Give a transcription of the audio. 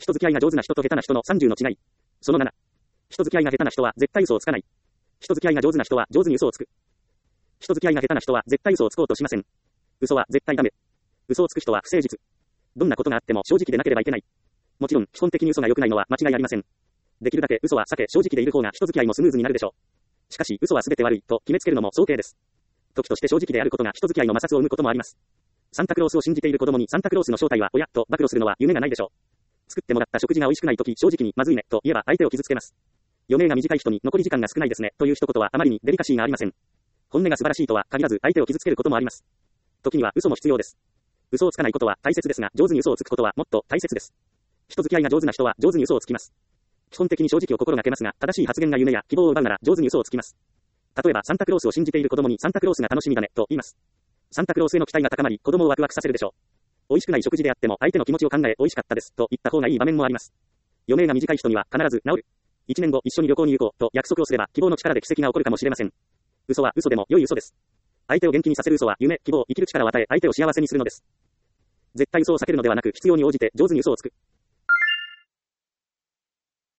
人付き合いが上手な人と下手な人の30の違い。その7。人付き合いが下手な人は絶対嘘をつかない。人付き合いが上手な人は上手に嘘をつく。人付き合いが下手な人は絶対嘘をつこうとしません。嘘は絶対ダメ。嘘をつく人は不誠実。どんなことがあっても正直でなければいけない。もちろん、基本的に嘘が良くないのは間違いありません。できるだけ嘘は避け正直でいる方が人付き合いもスムーズになるでしょう。しかし、嘘は全て悪いと決めつけるのも早計です。時として正直であることが人付き合いの摩擦を生むこともあります。サンタクロースを信じている子供にサンタクロースの正体は親と暴露するのは夢がないでしょう。作ってもらった食事が美味しくないとき正直にまずいねと言えば相手を傷つけます。余命が短い人に残り時間が少ないですねという一言はあまりにデリカシーがありません。本音が素晴らしいとは限らず相手を傷つけることもあります。時には嘘も必要です。嘘をつかないことは大切ですが、上手に嘘をつくことはもっと大切です。人付き合いが上手な人は上手に嘘をつきます。基本的に正直を心がけますが、正しい発言が夢や希望を奪うなら上手に嘘をつきます。例えばサンタクロースを信じている子供にサンタクロースが楽しみだねと言います。サンタクロースへの期待が高まり、子供をワクワクさせるでしょう。美味しくない食事であっても相手の気持ちを考え美味しかったですと言った方がいい場面もあります。余命が短い人には必ず治る。1年後一緒に旅行に行こうと約束をすれば希望の力で奇跡が起こるかもしれません。嘘は嘘でも良い嘘です。相手を元気にさせる嘘は夢、希望、生きる力を与え相手を幸せにするのです。絶対嘘を避けるのではなく必要に応じて上手に嘘をつく。